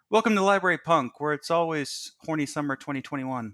Welcome to Library Punk, where it's always horny summer 2021.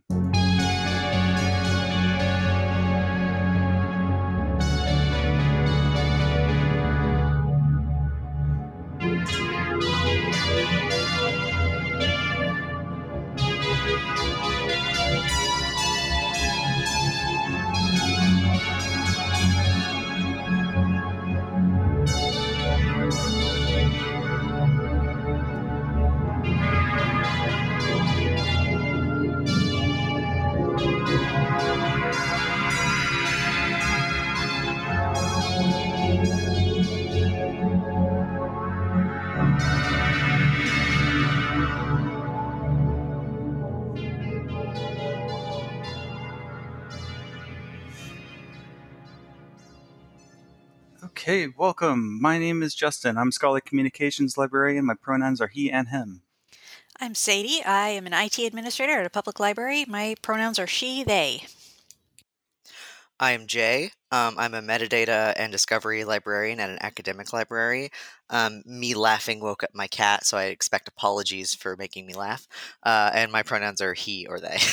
Okay, welcome. My name is Justin. I'm Scholarly Communications Librarian. My pronouns are he and him. I'm Sadie. I am an IT administrator at a public library. My pronouns are she, they. I am Jay. I'm a metadata and discovery librarian at an academic library. Me laughing woke up my cat, so I expect apologies for making me laugh. And my pronouns are he or they.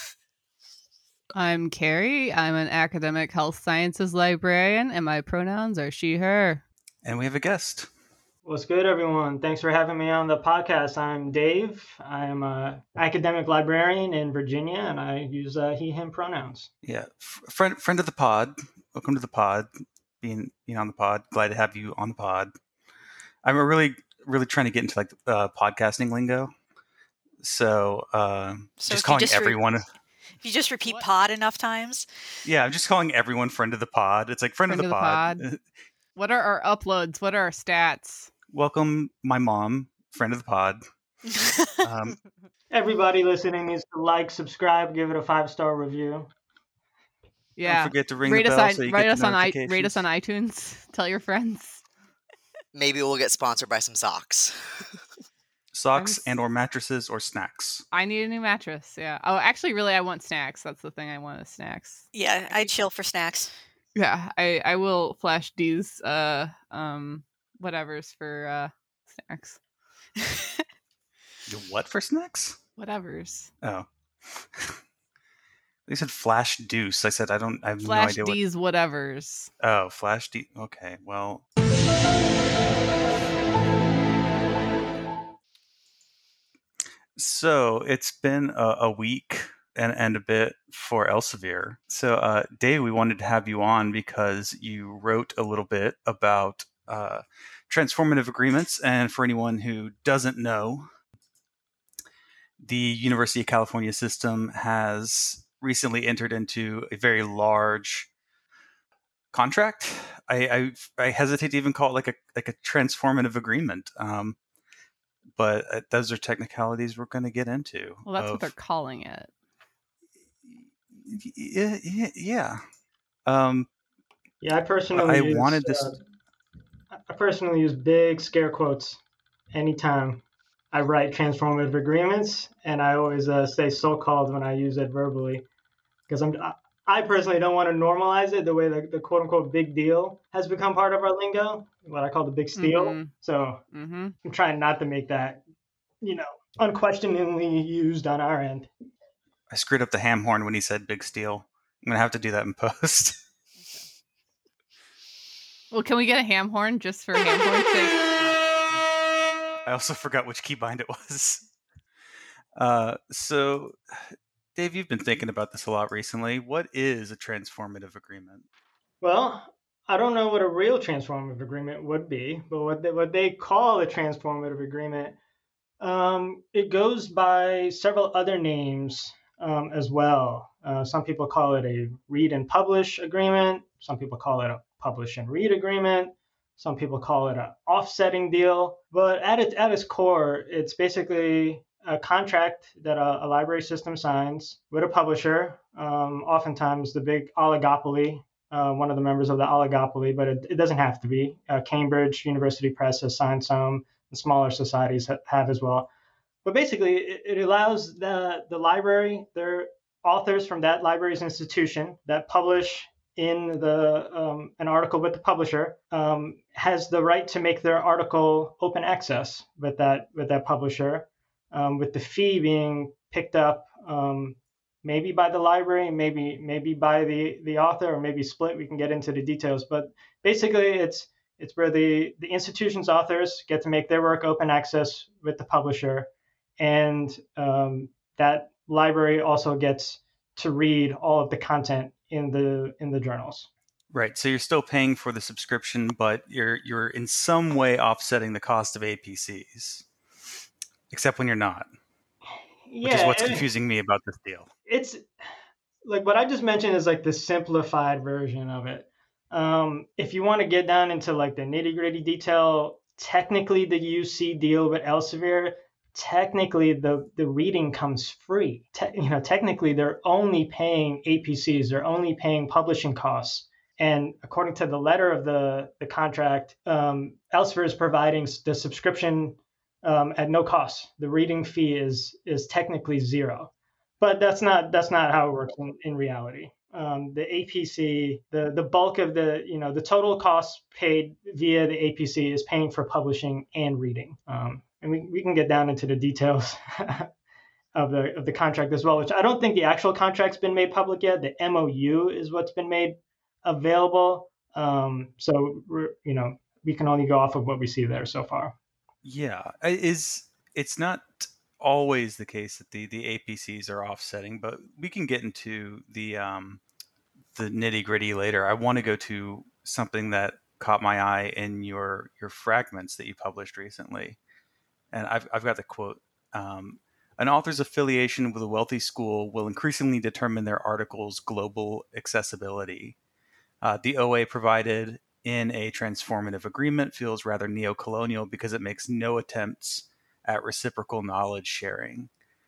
I'm Carrie. I'm an academic health sciences librarian, and my pronouns are she, her. And we have a guest. What's good, everyone? Thanks for having me on the podcast. I'm Dave. I'm an academic librarian in Virginia, and I use he, him pronouns. Yeah, friend of the pod. Welcome to the pod. Being on the pod. Glad to have you on the pod. I'm really trying to get into podcasting lingo. So just calling everyone. If you just repeat pod enough times. Yeah, I'm just calling everyone friend of the pod. It's like friend of the pod. What are our uploads? What are our stats? Welcome, my mom, friend of the pod. Everybody listening needs to like, subscribe, give it a 5-star review. Yeah. Don't forget to ring the bell so you get the notifications. Rate us on iTunes. Tell your friends. Maybe we'll get sponsored by some socks. Socks and or mattresses or snacks. I need a new mattress, yeah. Oh, actually, really, I want snacks. That's the thing I want is snacks. Yeah, I'd chill for snacks. Yeah, I will flash these whatevers for snacks. What for snacks? Whatevers. Oh. They said flash deuce. I said I have flash no idea D's whatevers. Oh, flash D. Okay, well. So it's been a week and a bit for Elsevier. So, Dave, we wanted to have you on because you wrote a little bit about transformative agreements. And for anyone who doesn't know, the University of California system has recently entered into a very large contract. I hesitate to even call it like a transformative agreement. But those are technicalities we're going to get into. Well, that's what they're calling it. Yeah. I personally use big scare quotes anytime I write transformative agreements, and I always say so-called when I use it verbally, because I personally don't want to normalize it the way the quote-unquote big deal has become part of our lingo, what I call the big steal. Mm-hmm. So I'm trying not to make that, unquestioningly used on our end. I screwed up the ham horn when he said big steal. I'm going to have to do that in post. Well, can we get a ham horn just for ham horn's sake? I also forgot which keybind it was. So, Dave, you've been thinking about this a lot recently. What is a transformative agreement? Well, I don't know what a real transformative agreement would be, but what they call a transformative agreement, it goes by several other names as well. Some people call it a read and publish agreement. Some people call it a publish and read agreement. Some people call it an offsetting deal. But at its core, it's basically a contract that a library system signs with a publisher, oftentimes the big oligopoly, one of the members of the oligopoly, but it doesn't have to be. Cambridge University Press has signed some, and smaller societies have as well. But basically, it allows the library, their authors from that library's institution that publish in an article with the publisher, has the right to make their article open access with that publisher. with the fee being picked up maybe by the library, maybe by the author, or maybe split. We can get into the details, but basically it's where the institution's authors get to make their work open access with the publisher, and that library also gets to read all of the content in the journals. Right. So you're still paying for the subscription, but you're in some way offsetting the cost of APCs, except when you're not, which is what's confusing me about this deal. It's like what I just mentioned is like the simplified version of it. If you want to get down into like the nitty gritty detail, technically the UC deal with Elsevier, technically the reading comes free. Technically they're only paying APCs, they're only paying publishing costs. And according to the letter of the contract, Elsevier is providing the subscription at no cost. The reading fee is technically zero. But that's not how it works in reality. The APC, the bulk of the total cost paid via the APC is paying for publishing and reading. And we can get down into the details of the contract as well, which I don't think the actual contract's been made public yet. The MOU is what's been made available. So we can only go off of what we see there so far. Yeah, it's not always the case that the APCs are offsetting, but we can get into the nitty gritty later. I want to go to something that caught my eye in your fragments that you published recently, and I've got the quote: "An author's affiliation with a wealthy school will increasingly determine their article's global accessibility. The OA provided in a transformative agreement feels rather neo-colonial because it makes no attempts at reciprocal knowledge sharing."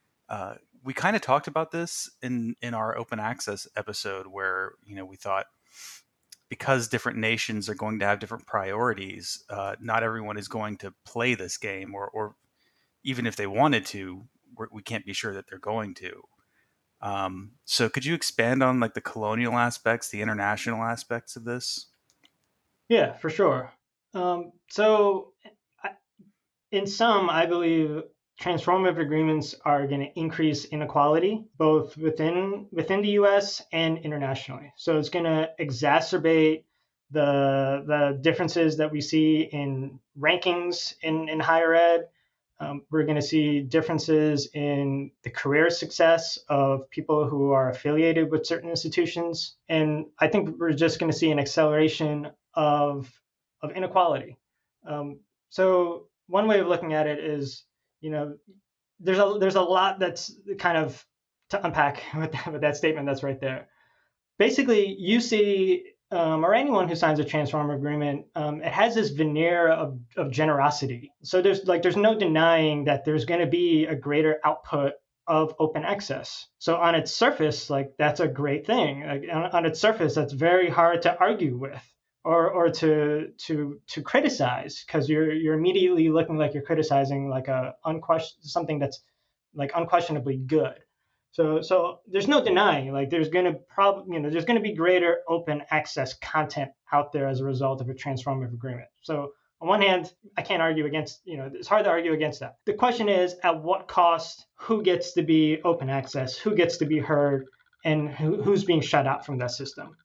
We kind of talked about this in our open access episode, where we thought because different nations are going to have different priorities, not everyone is going to play this game, or even if they wanted to, we can't be sure that they're going to. So could you expand on like the colonial aspects, the international aspects of this? Yeah, for sure. So in sum, I believe transformative agreements are going to increase inequality both within the U.S. and internationally. So it's going to exacerbate the differences that we see in rankings in higher ed. We're going to see differences in the career success of people who are affiliated with certain institutions, and I think we're just going to see an acceleration of inequality. So one way of looking at it is, there's a lot that's kind of to unpack with that statement that's right there. Basically, UC or anyone who signs a transformative agreement, it has this veneer of generosity. So there's no denying that there's going to be a greater output of open access. So on its surface, like that's a great thing. Like, on its surface, that's very hard to argue with or to criticize, because you're immediately looking like you're criticizing like something that's like unquestionably good. So there's no denying, like there's going to be greater open access content out there as a result of a transformative agreement. So on one hand, I can't argue against, it's hard to argue against that. The question is, at what cost? Who gets to be open access? Who gets to be heard? And who's being shut out from that system?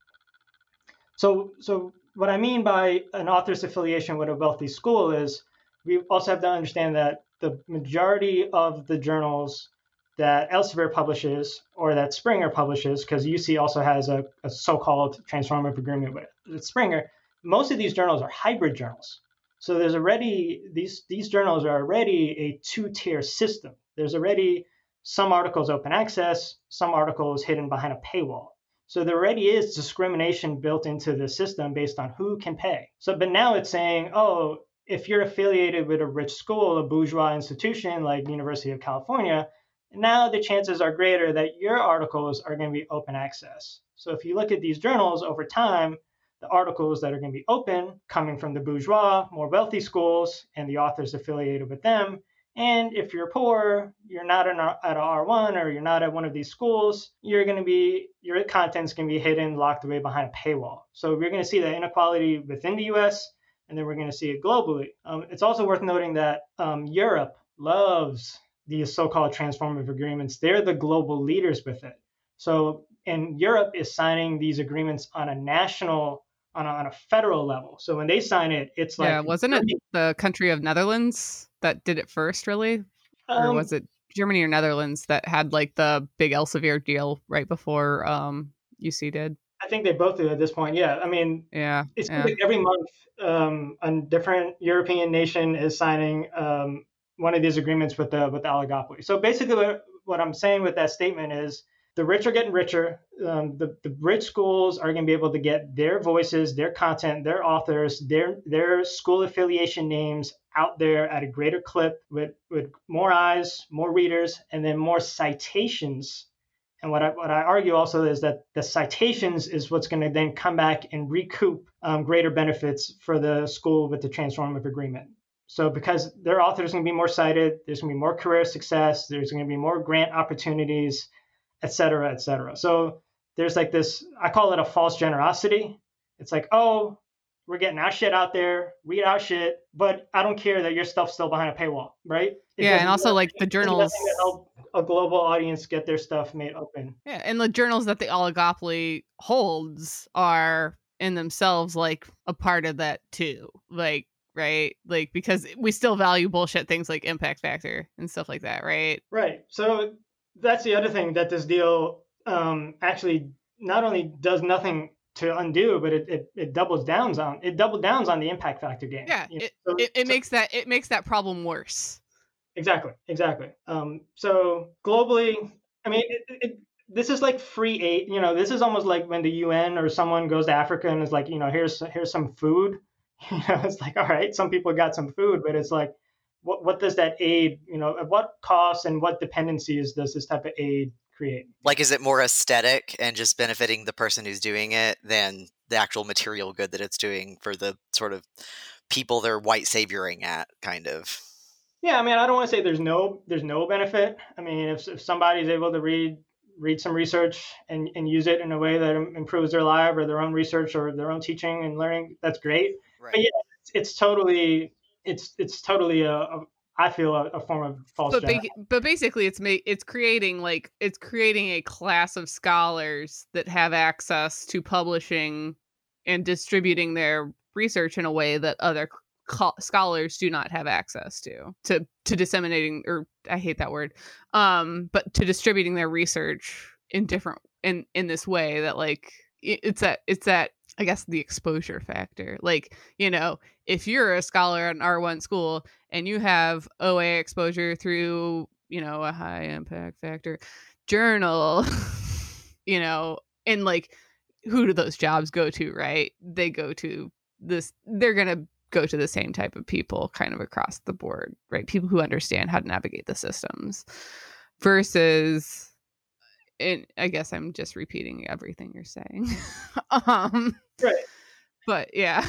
So what I mean by an author's affiliation with a wealthy school is we also have to understand that the majority of the journals that Elsevier publishes or that Springer publishes, because UC also has a so-called transformative agreement with Springer, most of these journals are hybrid journals. So there's already, these journals are already a two-tier system. There's already some articles open access, some articles hidden behind a paywall. So there already is discrimination built into the system based on who can pay. But now it's saying, oh, if you're affiliated with a rich school, a bourgeois institution like University of California, now the chances are greater that your articles are going to be open access. So if you look at these journals over time, the articles that are going to be open coming from the bourgeois, more wealthy schools, and the authors affiliated with them. And if you're poor, you're not at an R1 or you're not at one of these schools, your content's going to be hidden, locked away behind a paywall. So we're going to see that inequality within the US, and then we're going to see it globally. It's also worth noting that Europe loves these so-called transformative agreements, they're the global leaders with it. So, and Europe is signing these agreements on a national, on a federal level. So when they sign it, it's like, Yeah, wasn't it the country of Netherlands that did it first, really? Or was it Germany or Netherlands that had like the big Elsevier deal right before UC did? I think they both do at this point. Yeah, I mean, Yeah, it's yeah. like every month a different European nation is signing one of these agreements with the oligopoly. So basically, what I'm saying with that statement is the rich are getting richer. The rich schools are going to be able to get their voices, their content, their authors, their school affiliation names out there at a greater clip with more eyes, more readers, and then more citations. And what I argue also is that the citations is what's going to then come back and recoup greater benefits for the school with the transformative agreement. So because their authors are going to be more cited, there's going to be more career success, there's going to be more grant opportunities, et cetera, et cetera. So there's like this, I call it a false generosity. It's like, oh, we're getting our shit out there, read our shit, but I don't care that your stuff's still behind a paywall, right? Yeah, and also like the journals. It doesn't help a global audience get their stuff made open. Yeah, and the journals that the oligopoly holds are in themselves like a part of that too. Like, right? Like, because we still value bullshit things like impact factor and stuff like that, right? Right. So that's the other thing that this deal actually not only does nothing to undo, but it doubles down on the impact factor game. Yeah, it makes that problem worse. Exactly. So globally, I mean, this is like free aid. You know, this is almost like when the UN or someone goes to Africa and is like, you know, here's some food. You know, it's like, all right, some people got some food, but it's like, what does that aid, you know, at what costs and what dependencies does this type of aid create? Like, is it more aesthetic and just benefiting the person who's doing it than the actual material good that it's doing for the sort of people they're white savioring at, kind of? Yeah, I mean, I don't want to say there's no benefit. I mean, if somebody's able to read some research and use it in a way that improves their life or their own research or their own teaching and learning, that's great. Right. But yeah, it's totally I feel a form of false. But basically, it's creating a class of scholars that have access to publishing and distributing their research in a way that other scholars do not have access to disseminating, or I hate that word, but to distributing their research in this way that like it's that I guess the exposure factor. Like, you know, if you're a scholar at an R1 school and you have OA exposure through, you know, a high impact factor journal, you know, and like, who do those jobs go to, right? They go to this, they're going to go to the same type of people kind of across the board, right? People who understand how to navigate the systems versus, and I guess I'm just repeating everything you're saying. Right. But yeah.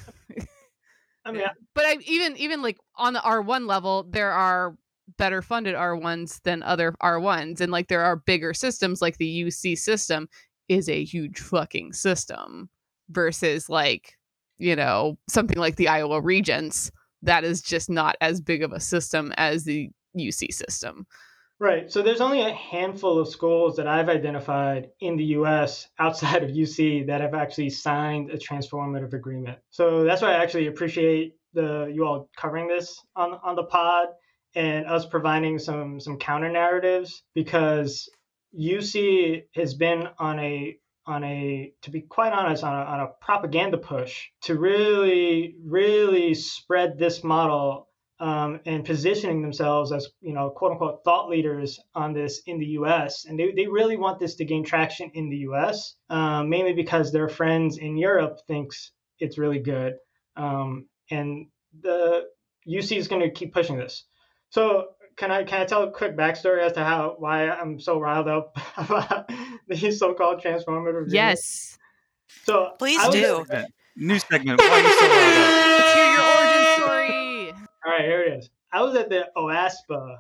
I mean, but even like on the R1 level, there are better funded R1s than other R1s. And like there are bigger systems, like the UC system is a huge fucking system versus like, you know, something like the Iowa Regents that is just not as big of a system as the UC system. Right. So there's only a handful of schools that I've identified in the US outside of UC that have actually signed a transformative agreement. So that's why I actually appreciate you all covering this on the pod and us providing some counter narratives, because UC has been on a, to be quite honest, on a propaganda push to really, really spread this model and positioning themselves as, you know, quote unquote thought leaders on this in the US. And they really want this to gain traction in the US, mainly because their friends in Europe thinks it's really good. And the UC is going to keep pushing this. So can I tell a quick backstory as to why I'm so riled up about these so-called transformative agreements? Yes. So please do. New segment. Why are you so riled up? Let's hear your origin story. All right, here it is. I was at the OASPA,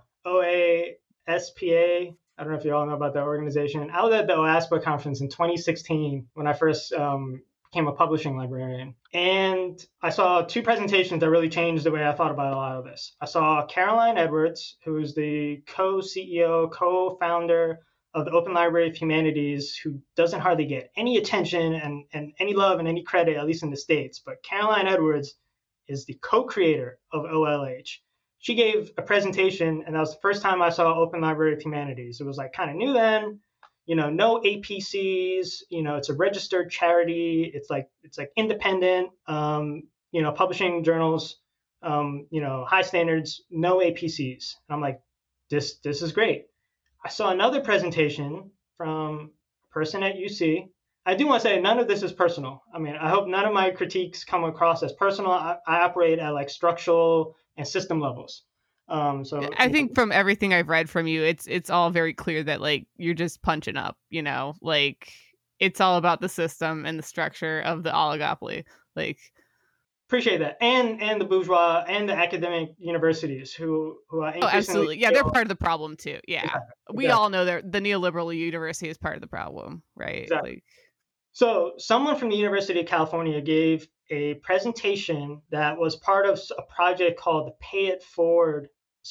OASPA. I don't know if you all know about that organization. I was at the OASPA conference in 2016 when I first became a publishing librarian. And I saw two presentations that really changed the way I thought about a lot of this. I saw Caroline Edwards, who is the co-CEO, co-founder of the Open Library of Humanities, who doesn't hardly get any attention and any love and any credit, at least in the States. But Caroline Edwards is the co-creator of OLH. She gave a presentation, and that was the first time I saw Open Library of Humanities. It was like kind of new then, no APCs, it's a registered charity. It's like independent, publishing journals, high standards, no APCs. And I'm like, this is great. I saw another presentation from a person at UC. I do want to say none of this is personal. I mean, I hope none of my critiques come across as personal. I operate at like structural and system levels. So I think from everything I've read from you, it's all very clear that like you're just punching up, like it's all about the system and the structure of the oligopoly. Like, appreciate that, and the bourgeois and the academic universities who are absolutely, yeah, they're part of the problem too. Yeah, exactly. We all know that the neoliberal university is part of the problem, right? Exactly. Like, so someone from the University of California gave a presentation that was part of a project called the Pay It Forward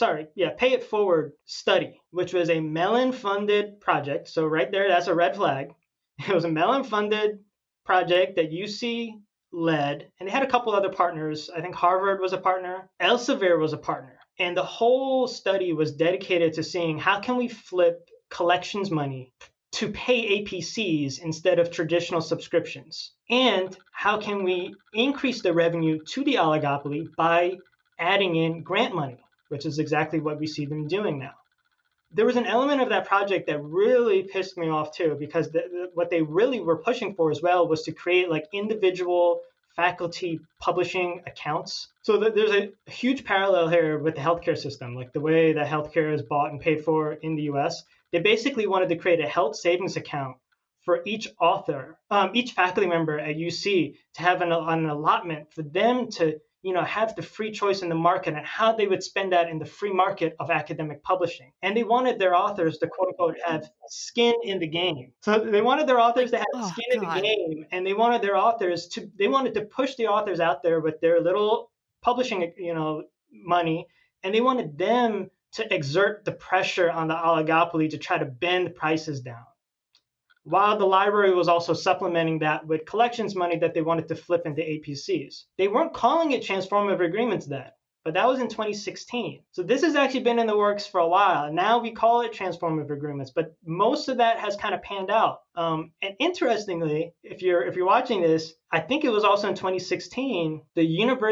study, which was a Mellon-funded project. So right there, that's a red flag. It was a Mellon-funded project that UC led, and they had a couple other partners. I think Harvard was a partner. Elsevier was a partner. And the whole study was dedicated to seeing how can we flip collections money to pay APCs instead of traditional subscriptions? And how can we increase the revenue to the oligopoly by adding in grant money, which is exactly what we see them doing now. There was an element of that project that really pissed me off too, because what they really were pushing for as well was to create like individual faculty publishing accounts. So there's a huge parallel here with the healthcare system, like the way that healthcare is bought and paid for in the US. They basically wanted to create a health savings account for each author, each faculty member at UC to have an allotment for them to have the free choice in the market and how they would spend that in the free market of academic publishing. And they wanted their authors to, quote unquote, have skin in the game. So they wanted their authors to have skin in the game, and they wanted to push the authors out there with their little publishing, money, and they wanted them to exert the pressure on the oligopoly to try to bend prices down. While the library was also supplementing that with collections money that they wanted to flip into APCs. They weren't calling it transformative agreements then, but that was in 2016. So this has actually been in the works for a while. Now we call it transformative agreements, but most of that has kind of panned out. And interestingly, if you're watching this, I think it was also in 2016, the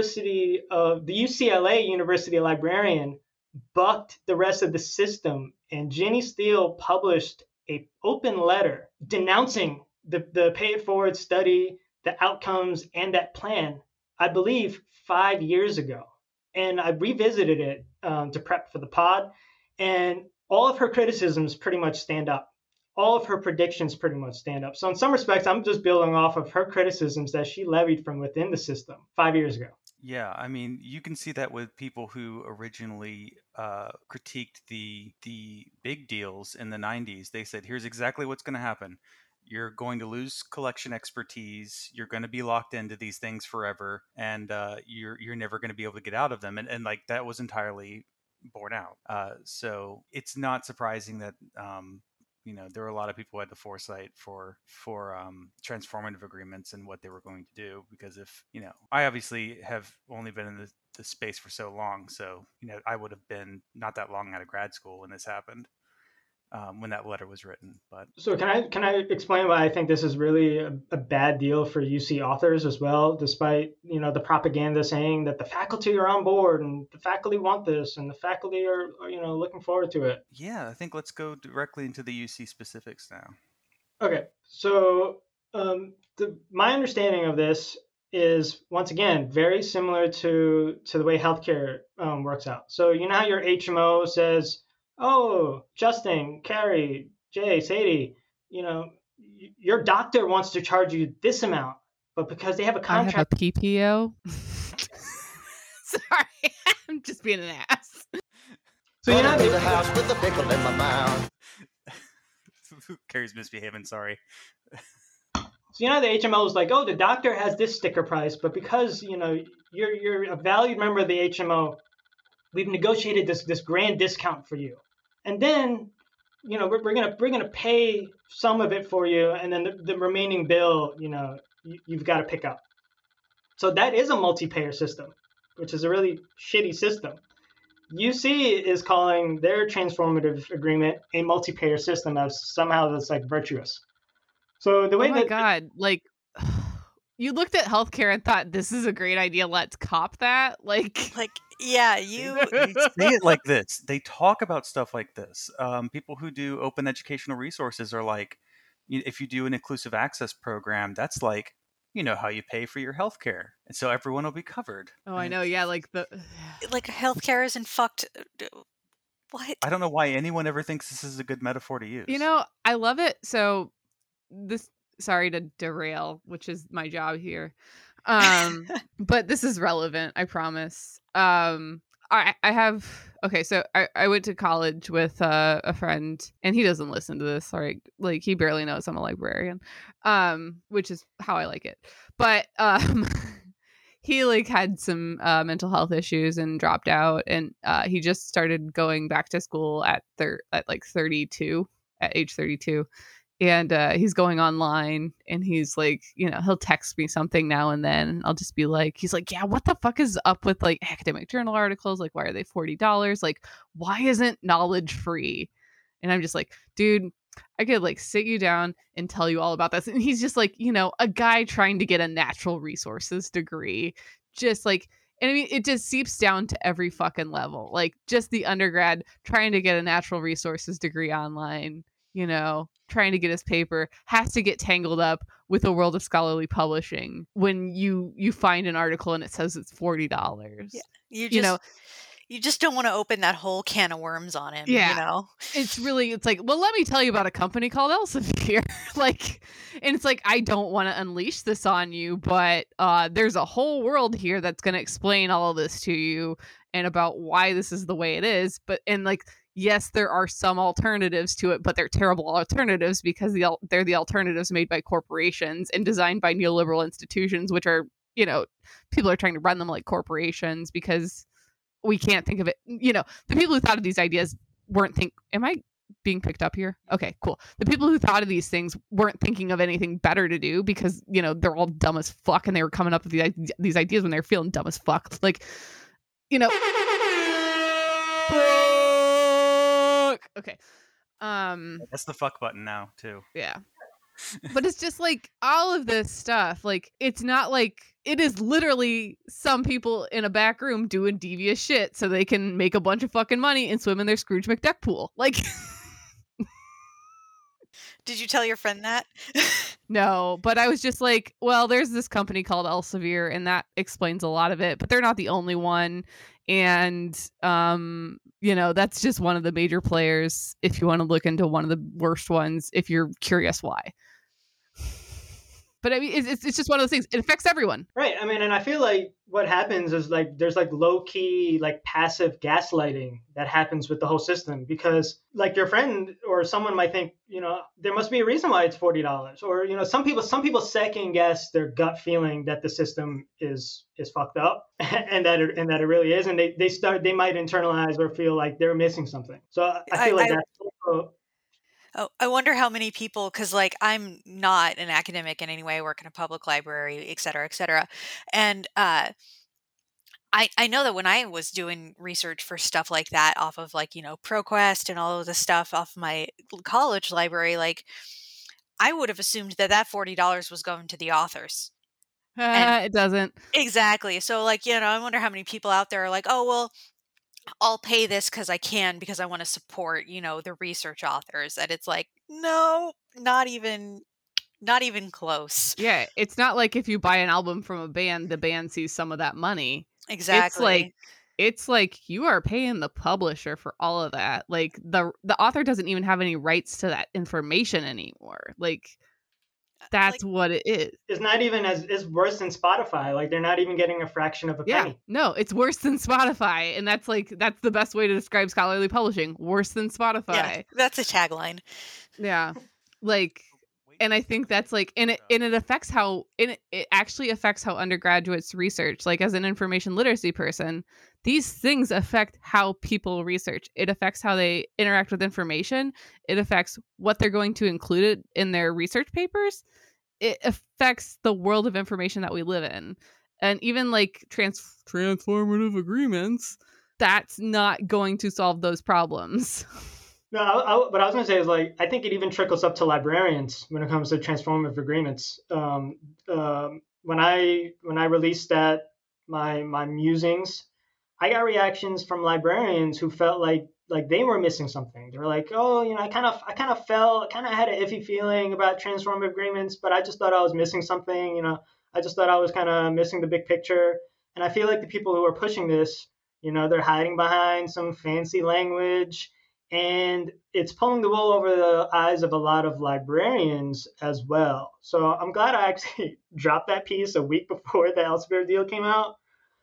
UCLA University librarian bucked the rest of the system, and Ginny Steele published an open letter denouncing the Pay It Forward study, the outcomes, and that plan, I believe 5 years ago. And I revisited it to prep for the pod, and all of her criticisms pretty much stand up. All of her predictions pretty much stand up. So in some respects, I'm just building off of her criticisms that she levied from within the system 5 years ago. Yeah, I mean, you can see that with people who originally critiqued the big deals in the 90s. They said, here's exactly what's going to happen. You're going to lose collection expertise. You're going to be locked into these things forever, and you're never going to be able to get out of them. And like that was entirely borne out. So it's not surprising that there were a lot of people who had the foresight for transformative agreements and what they were going to do. Because if I obviously have only been in the space for so long, so I would have been not that long out of grad school when this happened. When that letter was written. But so can I explain why I think this is really a bad deal for UC authors as well, despite the propaganda saying that the faculty are on board and the faculty want this and the faculty are looking forward to it. Yeah, I think let's go directly into the UC specifics now. Okay, so my understanding of this is, once again, very similar to the way healthcare works out. So how your HMO says, oh, Justin, Carrie, Jay, Sadie, your doctor wants to charge you this amount, but because they have a contract. I have a PPO. Sorry, I'm just being an ass. So the house with the pickle in my mouth. Carrie's misbehaving. Sorry. So the HMO is like, oh, the doctor has this sticker price, but because you're a valued member of the HMO, we've negotiated this grand discount for you, and then we're gonna pay some of it for you, and then the remaining bill you've got to pick up. So that is a multi-payer system, which is a really shitty system. UC is calling their transformative agreement a multi-payer system as somehow that's like virtuous. So the way oh my God, like you looked at healthcare and thought this is a great idea. Let's cop that. Like yeah, they say it like this. They talk about stuff like this. People who do open educational resources are like, if you do an inclusive access program, that's like, how you pay for your healthcare, and so everyone will be covered. Oh, I know. Yeah, like healthcare isn't fucked. What? I don't know why anyone ever thinks this is a good metaphor to use. I love it. So sorry to derail, which is my job here. But this is relevant, I promise. So I went to college with a friend, and he doesn't listen to this. Sorry, like he barely knows I'm a librarian, which is how I like it. But he like had some mental health issues and dropped out, and he just started going back to school at age 32. And he's going online, and he's like, he'll text me something now and then. I'll just be like, he's like, yeah, what the fuck is up with like academic journal articles? Like, why are they $40? Like, why isn't knowledge free? And I'm just like, dude, I could like sit you down and tell you all about this. And he's just like, a guy trying to get a natural resources degree, just like, and I mean, it just seeps down to every fucking level. Like just the undergrad trying to get a natural resources degree online, trying to get his paper, has to get tangled up with a world of scholarly publishing when you find an article and it says it's $40. Yeah, you just don't want to open that whole can of worms on him. Yeah, it's like, well, let me tell you about a company called Elsevier. Like, and it's like, I don't want to unleash this on you, but there's a whole world here that's going to explain all of this to you and about why this is the way it is. And like, yes, there are some alternatives to it, but they're terrible alternatives because they're the alternatives made by corporations and designed by neoliberal institutions, which are, people are trying to run them like corporations because we can't think of it. The people who thought of these ideas am I being picked up here? Okay, cool. The people who thought of these things weren't thinking of anything better to do because, they're all dumb as fuck, and they were coming up with these ideas when they were feeling dumb as fuck. Like, okay. That's the fuck button now too. Yeah. But it's just like all of this stuff, like it's not like it is literally some people in a back room doing devious shit so they can make a bunch of fucking money and swim in their Scrooge McDuck pool. Like Did you tell your friend that? No, but I was just like, well, there's this company called Elsevier, and that explains a lot of it, but they're not the only one. And, that's just one of the major players if you want to look into one of the worst ones, if you're curious why. But I mean, it's just one of those things. It affects everyone. Right. I mean, and I feel like what happens is like there's like low key, like passive gaslighting that happens with the whole system because like your friend or someone might think, there must be a reason why it's $40 or, some people second guess their gut feeling that the system is fucked up and that it really is. And they might internalize or feel like they're missing something. So I feel like that's also. Oh, I wonder how many people, because like I'm not an academic in any way, I work in a public library, et cetera, et cetera. And I know that when I was doing research for stuff like that off of like, ProQuest and all of the stuff off my college library, like I would have assumed that $40 was going to the authors. It doesn't. Exactly. So like, I wonder how many people out there are like, oh, well, I'll pay this because I want to support, the research authors. And it's like, no, not even close. Yeah. It's not like if you buy an album from a band, the band sees some of that money. Exactly. It's like you are paying the publisher for all of that. Like the author doesn't even have any rights to that information anymore. Like that's like, what it is. It's not even it's worse than Spotify. Like they're not even getting a fraction of a penny. No, it's worse than Spotify. And that's the best way to describe scholarly publishing. Worse than Spotify. Yeah, that's a tagline. Yeah. Like and I think that's like, and it affects how, it actually affects how undergraduates research. Like as an information literacy person, these things affect how people research. It affects how they interact with information. It affects what they're going to include in their research papers. It affects the world of information that we live in. And even like transformative agreements, that's not going to solve those problems. No, what I was going to say is like I think it even trickles up to librarians when it comes to transformative agreements. When I released that my musings, I got reactions from librarians who felt like they were missing something. They were like, oh, I kind of had an iffy feeling about transformative agreements, but I just thought I was missing something. I just thought I was kind of missing the big picture. And I feel like the people who are pushing this, they're hiding behind some fancy language. And it's pulling the wool over the eyes of a lot of librarians as well. So I'm glad I actually dropped that piece a week before the Elsevier deal came out,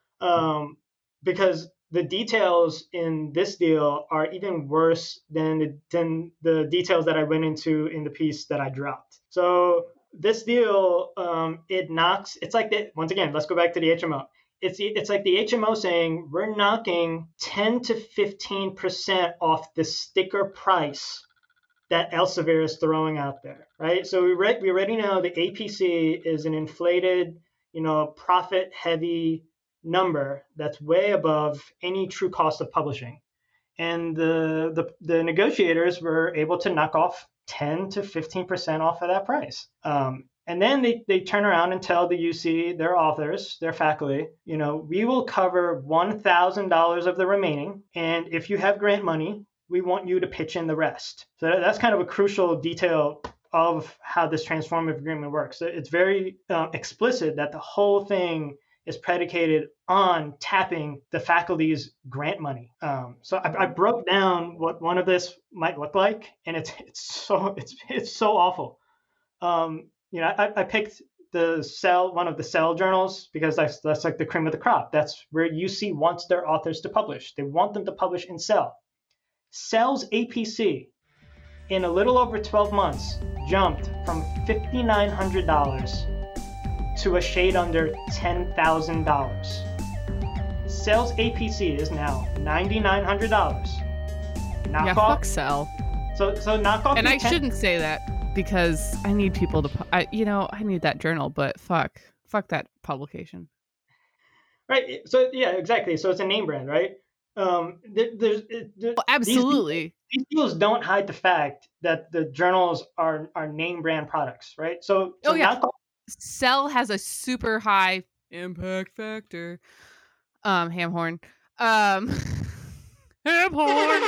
because the details in this deal are even worse than the details that I went into in the piece that I dropped. So this deal, it's like once again, let's go back to the HMO. It's like the HMO saying we're knocking 10 to 15% off the sticker price that Elsevier is throwing out there, right? So we already know the APC is an inflated, profit-heavy number that's way above any true cost of publishing, and the negotiators were able to knock off 10 to 15% off of that price. And then they turn around and tell the UC, their authors, their faculty, we will cover $1,000 of the remaining. And if you have grant money, we want you to pitch in the rest. So that's kind of a crucial detail of how this transformative agreement works. It's very explicit that the whole thing is predicated on tapping the faculty's grant money. So I broke down what one of this might look like, and it's so awful. I picked one of the Cell journals because that's like the cream of the crop. That's where UC wants their authors to publish. They want them to publish in Cell. Cell's APC in a little over 12 months jumped from $5,900 to a shade under $10,000. Cell's APC is now $9,900. Yeah, fuck Cell. So knock off. And I shouldn't say that, because I need people to, I need that journal, but fuck that publication. Right. So yeah, exactly. So it's a name brand, right? Absolutely. These deals don't hide the fact that the journals are name brand products, right? So yeah. Cell has a super high impact factor. Hamhorn. Hamhorn.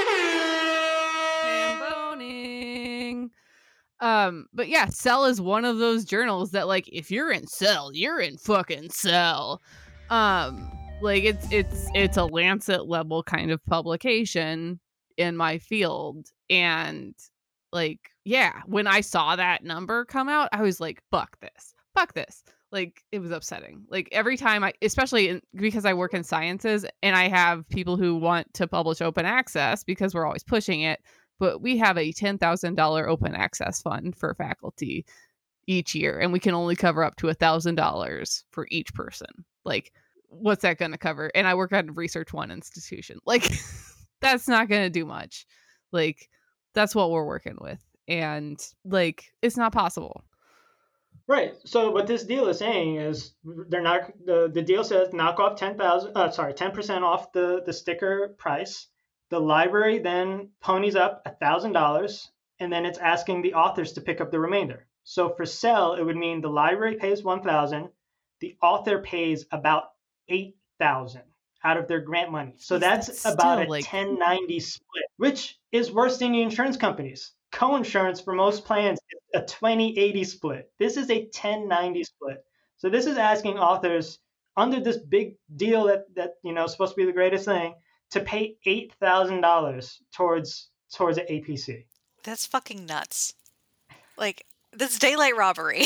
Hamboning. But yeah, Cell is one of those journals that, like, if you're in Cell, you're in fucking Cell. Like it's a Lancet level kind of publication in my field. And like, yeah, when I saw that number come out, I was like, fuck this. Like, it was upsetting. Like, every time especially because I work in sciences and I have people who want to publish open access because we're always pushing it. But we have a $10,000 open access fund for faculty each year, and we can only cover up to $1,000 for each person. Like, what's that going to cover? And I work at a Research One institution. Like, that's not going to do much. Like, that's what we're working with. And, like, it's not possible. Right. So what this deal is saying is the deal says knock off 10% off the sticker price. The library then ponies up $1,000, and then it's asking the authors to pick up the remainder. So for Cell, it would mean the library pays $1,000, the author pays about $8,000 out of their grant money. So that's about a 10-90 split, which is worse than the insurance companies. Co-insurance for most plans is a 20-80 split. This is a 10-90 split. So this is asking authors under this big deal that is supposed to be the greatest thing to pay $8,000 towards an APC. That's fucking nuts. Like, that's daylight robbery.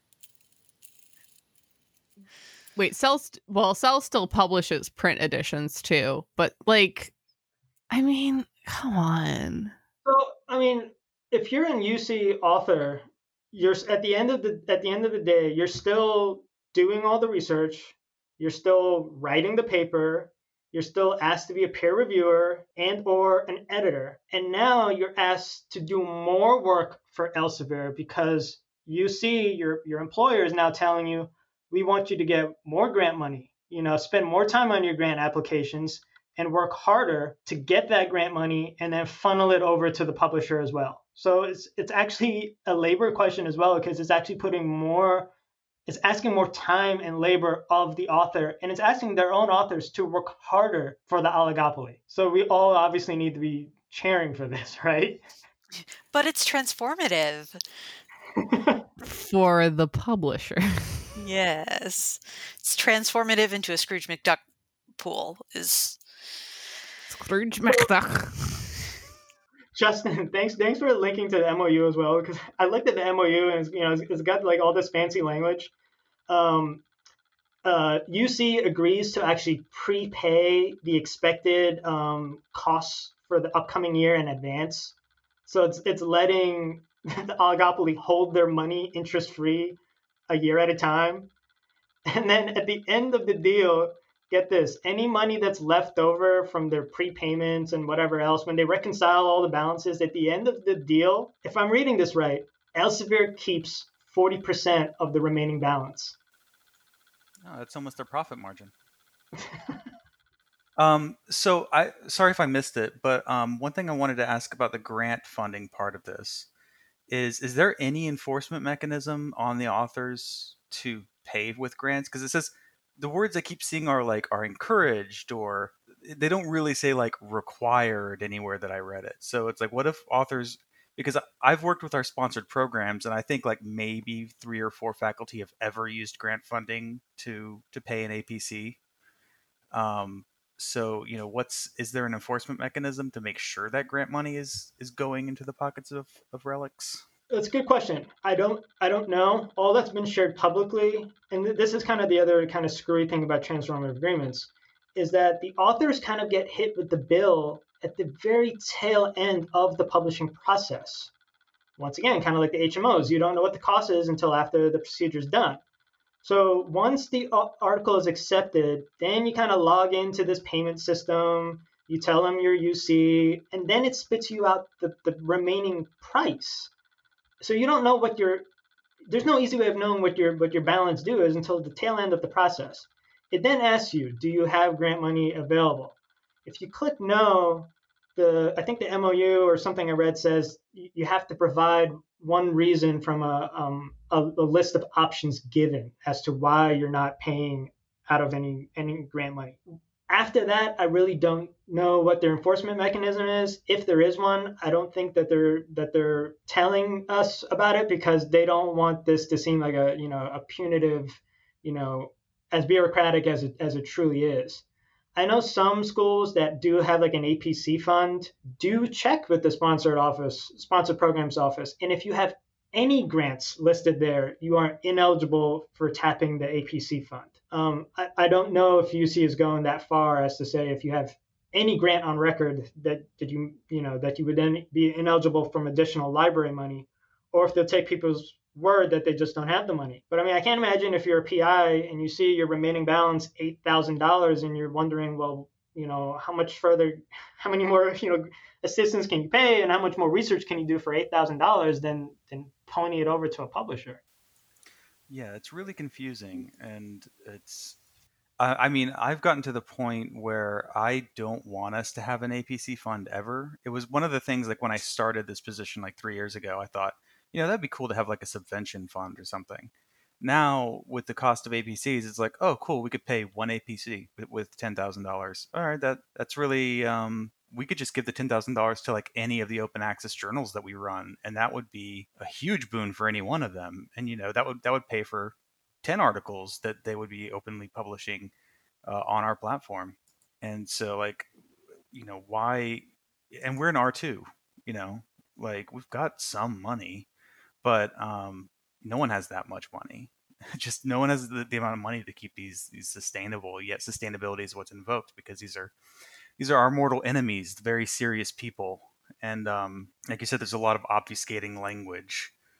Wait, Cell still publishes print editions too, but like, I mean, come on. So, I mean, if you're an UC author, you're at the end of the day, you're still doing all the research, you're still writing the paper, you're still asked to be a peer reviewer and or an editor, and now you're asked to do more work for Elsevier because you see your employer is now telling you, we want you to get more grant money, spend more time on your grant applications and work harder to get that grant money and then funnel it over to the publisher as well. So it's actually a labor question as well, because it's actually it's asking more time and labor of the author, and it's asking their own authors to work harder for the oligopoly. So we all obviously need to be cheering for this, right? But it's transformative. For the publisher. Yes. It's transformative into a Scrooge McDuck pool is Scrooge McDuck. Justin, thanks for linking to the MOU as well, because I looked at the MOU and it's got like all this fancy language. UC agrees to actually prepay the expected costs for the upcoming year in advance. So it's letting the oligopoly hold their money interest free a year at a time. And then at the end of the deal, get this, any money that's left over from their prepayments and whatever else, when they reconcile all the balances at the end of the deal, if I'm reading this right, Elsevier keeps 40% of the remaining balance. Oh, that's almost their profit margin. So sorry if I missed it, but one thing I wanted to ask about the grant funding part of this is there any enforcement mechanism on the authors to pay with grants? Because it says the words I keep seeing are encouraged, or they don't really say like required anywhere that I read it. So it's like, what if authors, because I've worked with our sponsored programs, and I think like maybe 3 or 4 faculty have ever used grant funding to pay an APC. So is there an enforcement mechanism to make sure that grant money is going into the pockets of relics? That's a good question. I don't know. All that's been shared publicly, and this is kind of the other kind of screwy thing about transformative agreements, is that the authors kind of get hit with the bill at the very tail end of the publishing process. Once again, kind of like the HMOs, you don't know what the cost is until after the procedure is done. So once the article is accepted, then you kind of log into this payment system, you tell them your UC, and then it spits you out the remaining price. So you don't know there's no easy way of knowing what your balance due is until the tail end of the process. It then asks you, do you have grant money available? If you click no, I think the MOU or something I read says you have to provide one reason from a list of options given as to why you're not paying out of any grant money. After that, I really don't know what their enforcement mechanism is. If there is one, I don't think that they're telling us about it, because they don't want this to seem like a punitive, as bureaucratic as it truly is. I know some schools that do have like an APC fund do check with the sponsored programs office. And if you have any grants listed there, you are ineligible for tapping the APC fund. I don't know if UC is going that far as to say if you have any grant on record that you would then be ineligible from additional library money, or if they'll take people's word that they just don't have the money. But I mean, I can't imagine if you're a PI and you see your remaining balance $8,000 and you're wondering, well, how many more assistance can you pay, and how much more research can you do for $8,000 than pony it over to a publisher? Yeah, it's really confusing, and I mean, I've gotten to the point where I don't want us to have an APC fund ever. It was one of the things, like when I started this position like 3 years ago, I thought, that'd be cool to have like a subvention fund or something. Now, with the cost of APCs, it's like, oh, cool, we could pay one APC with $10,000. All right, that's really, we could just give the $10,000 to like any of the open access journals that we run, and that would be a huge boon for any one of them. And that would pay for 10 articles that they would be openly publishing on our platform. And so, like, why? And we're an R2, like we've got some money, but no one has that much money. Just no one has the amount of money to keep these sustainable. Yet sustainability is what's invoked, because these are our mortal enemies, very serious people. And like you said, there's a lot of obfuscating language,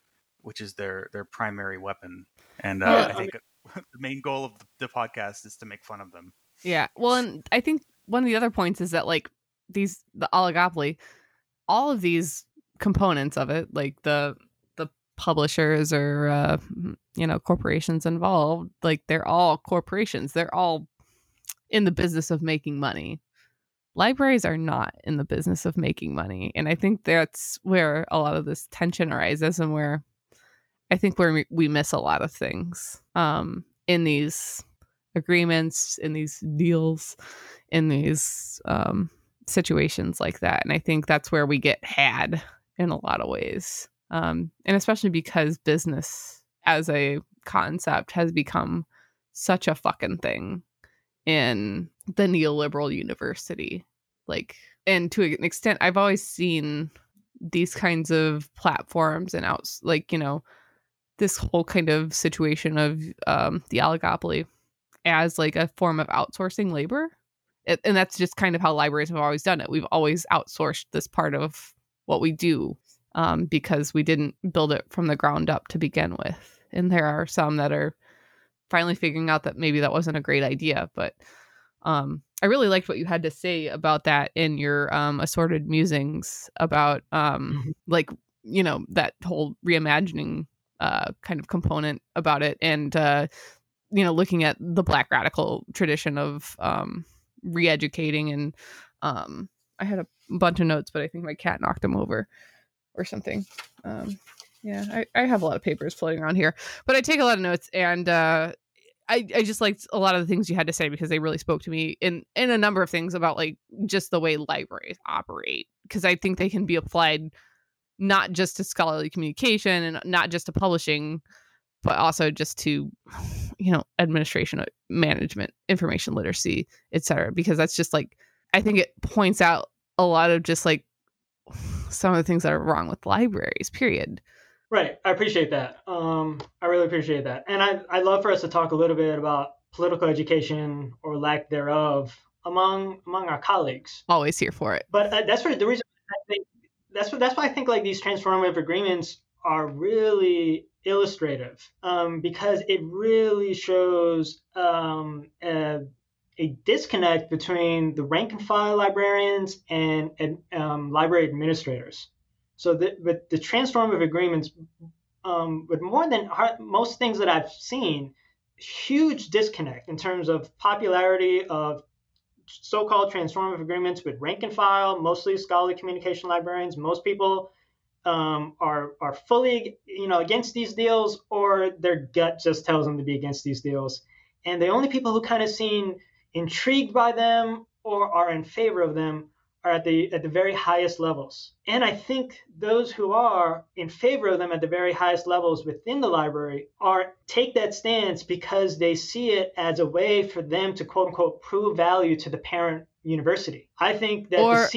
which is their primary weapon. And Well, I think the main goal of the podcast is to make fun of them. Yeah. Well, and I think one of the other points is that like the oligopoly, all of these components of it, like the publishers or corporations involved, like they're all corporations. They're all in the business of making money. Libraries are not in the business of making money, and I think that's where a lot of this tension arises, and where I think where we miss a lot of things in these agreements, in these deals, in these situations like that. And I think that's where we get had in a lot of ways. And especially because business as a concept has become such a fucking thing in the neoliberal university. Like, and to an extent, I've always seen these kinds of platforms and this whole kind of situation of the oligopoly as like a form of outsourcing labor. And that's just kind of how libraries have always done it. We've always outsourced this part of what we do because we didn't build it from the ground up to begin with. And there are some that are finally figuring out that maybe that wasn't a great idea. But I really liked what you had to say about that in your assorted musings about that whole reimagining kind of component about it. And, looking at the Black radical tradition of re-educating. And I had a bunch of notes, but I think my cat knocked them over or something. I have a lot of papers floating around here, but I take a lot of notes, and I just liked a lot of the things you had to say because they really spoke to me in a number of things about like just the way libraries operate, because I think they can be applied not just to scholarly communication and not just to publishing, but also just to, administration, management, information literacy, etc. Because that's just like, I think it points out a lot of just like some of the things that are wrong with libraries, period. Right. I appreciate that. I really appreciate that. And I'd love for us to talk a little bit about political education or lack thereof among our colleagues. Always here for it. But that's the reason I think that's why I think like these transformative agreements are really illustrative, because it really shows a disconnect between the rank and file librarians and library administrators. So with the transformative agreements, with more than most things that I've seen, huge disconnect in terms of popularity of so-called transformative agreements with rank and file, mostly scholarly communication librarians. Most people are fully against these deals, or their gut just tells them to be against these deals. And the only people who kind of seem intrigued by them or are in favor of them are at the very highest levels. And I think those who are in favor of them at the very highest levels within the library take that stance because they see it as a way for them to quote unquote prove value to the parent university. I think that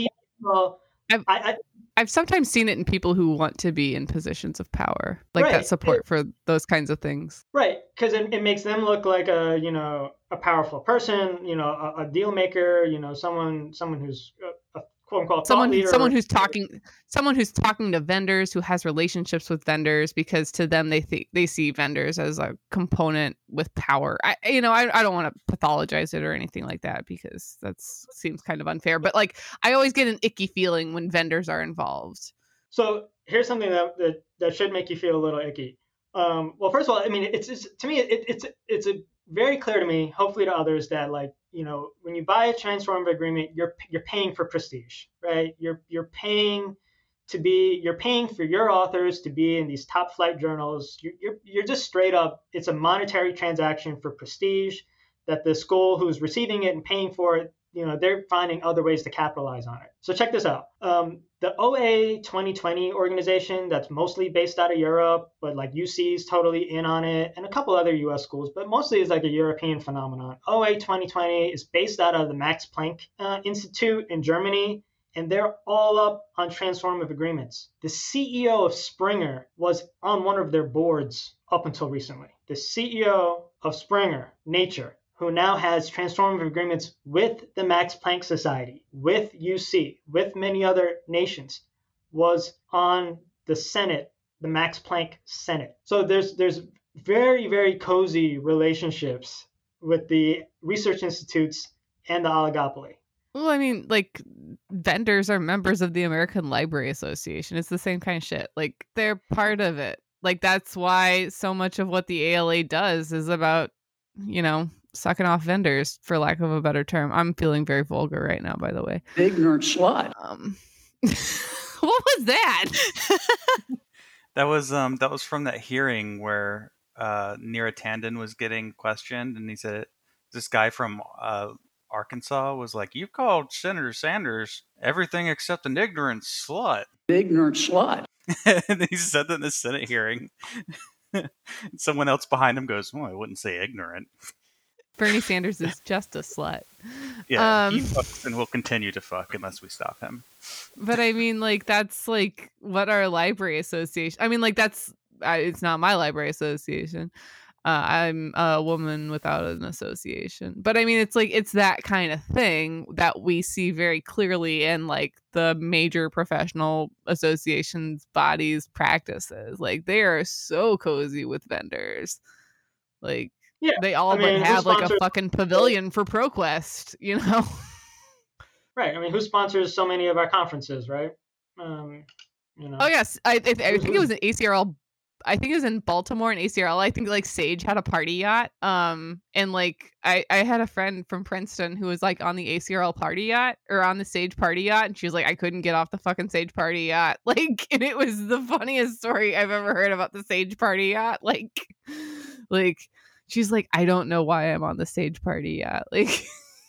I've sometimes seen it in people who want to be in positions of power, like right. that support for those kinds of things. Right, because it makes them look like a powerful person, a deal maker, someone who's a quote unquote thought leader. Someone who's talking to vendors, who has relationships with vendors, because to them they see vendors as a component with power. I don't want to pathologize it or anything like that, because that seems kind of unfair. But like, I always get an icky feeling when vendors are involved. So here's something that should make you feel a little icky. Well, first of all, I mean, it's to me, it's very clear to me, hopefully to others, that like, when you buy a transformative agreement, you're paying for prestige, right? You're paying for your authors to be in these top flight journals. You're just straight up, it's a monetary transaction for prestige that the school who's receiving it and paying for it, they're finding other ways to capitalize on it. So check this out. The OA 2020 organization, that's mostly based out of Europe, but like UC is totally in on it, and a couple other US schools, but mostly is like a European phenomenon. OA 2020 is based out of the Max Planck Institute in Germany, and they're all up on transformative agreements. The CEO of Springer was on one of their boards up until recently. The CEO of Springer, Nature, who now has transformative agreements with the Max Planck Society, with UC, with many other nations, was on the Senate the Max Planck Senate. So there's very, very cozy relationships with the research institutes and the oligopoly. Well, I mean, like, vendors are members of the American Library Association. It's the same kind of shit. Like, they're part of it. Like, that's why so much of what the ALA does is about, you know, sucking off vendors, for lack of a better term. I'm feeling very vulgar right now, by the way. Ignorant slut. What was that? That was from that hearing where Neera Tanden was getting questioned, and he said this guy from Arkansas was like, "You called Senator Sanders everything except an ignorant slut." Ignorant slut. And he said that in the Senate hearing. Someone else behind him goes, "Well, I wouldn't say ignorant." Bernie Sanders is just a slut. Yeah, he fucks and will continue to fuck unless we stop him. But I mean, like, that's like what our library association. I mean, like, that's it's not my library association. I'm a woman without an association. But I mean, it's like it's that kind of thing that we see very clearly in like the major professional associations, bodies, practices. Like, they are so cozy with vendors. Like, Yeah, they all but have like a fucking pavilion for ProQuest, you know? Right. I mean, who sponsors so many of our conferences, right? You know. Oh yes, I think it was an ACRL. I think it was in Baltimore and ACRL. I think like Sage had a party yacht. And like I had a friend from Princeton who was like on the ACRL party yacht or on the Sage party yacht, and she was like, I couldn't get off the fucking Sage party yacht. Like, and it was the funniest story I've ever heard about the Sage party yacht. Like she's like, I don't know why I'm on the Sage party yacht. Like.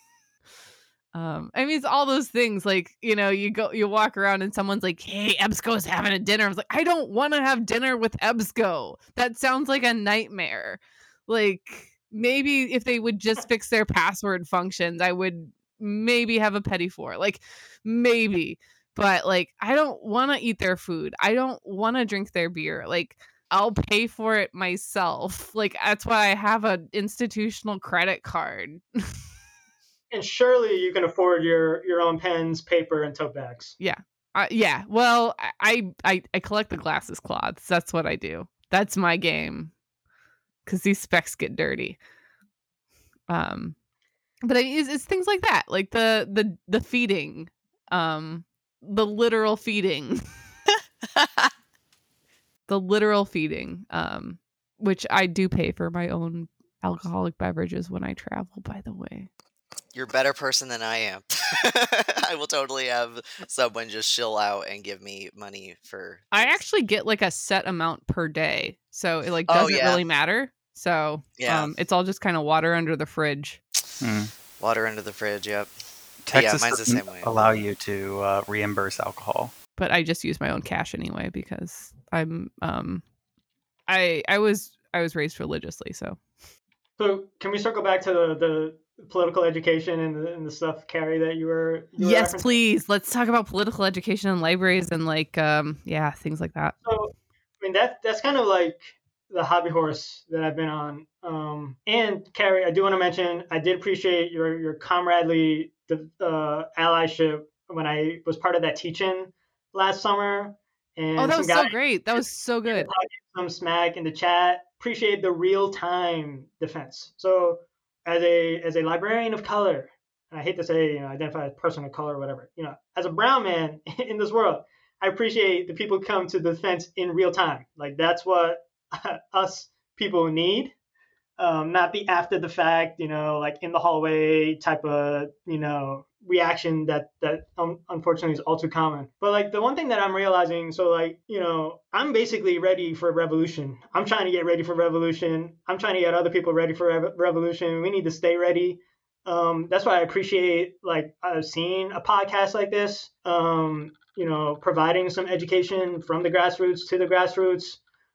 I mean, it's all those things, like, you know, you walk around and someone's like, hey, EBSCO's having a dinner. I was like, I don't want to have dinner with EBSCO. That sounds like a nightmare. Like, maybe if they would just fix their password functions, I would maybe have a petty for it. Like, maybe. But, like, I don't want to eat their food. I don't want to drink their beer. Like, I'll pay for it myself. Like, that's why I have an institutional credit card. And surely you can afford your own pens, paper, and tote bags. Yeah. Yeah. Well, I collect the glasses cloths. That's what I do. That's my game. Because these specs get dirty. But I mean, it's things like that. Like the feeding. The literal feeding. The literal feeding. Which I do pay for my own alcoholic beverages when I travel, by the way. You're a better person than I am. I will totally have someone just chill out and give me money for. I actually get like a set amount per day, so it like doesn't really matter. So it's all just kind of water under the fridge. Water under the fridge. Yep. Texas mine's the same way. Allow you to reimburse alcohol, but I just use my own cash anyway because I'm I was raised religiously, so. So can we circle back to the political education and the stuff, Carrie, that you were yes, referencing? Please. Let's talk about political education and libraries and like things like that. So I mean that's kind of like the hobby horse that I've been on. And Carrie, I do want to mention I did appreciate your comradely allyship when I was part of that teach-in last summer. And that was so great. That was so good. Some smack in the chat. Appreciate the real-time defense. So as a librarian of color, and I hate to say, identify as a person of color or whatever, as a brown man in this world, I appreciate the people who come to the defense in real time. Like, that's what us people need, not the after the fact, like in the hallway type of, reaction that unfortunately is all too common. But like the one thing that I'm realizing, so like, I'm basically ready for revolution. I'm trying to get ready for revolution. I'm trying to get other people ready for revolution. We need to stay ready. That's why I appreciate like seeing a podcast like this, providing some education from the grassroots to the grassroots,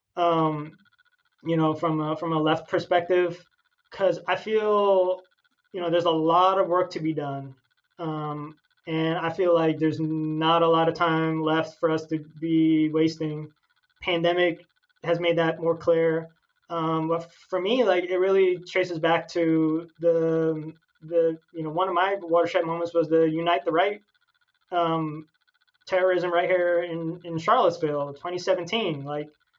from a left perspective, because I feel, there's a lot of work to be done. And I feel like there's not a lot of time left for us to be wasting. Pandemic has made that more clear. But for me, like, it really traces back to the one of my watershed moments was the Unite the Right terrorism right here in Charlottesville, 2017. Like,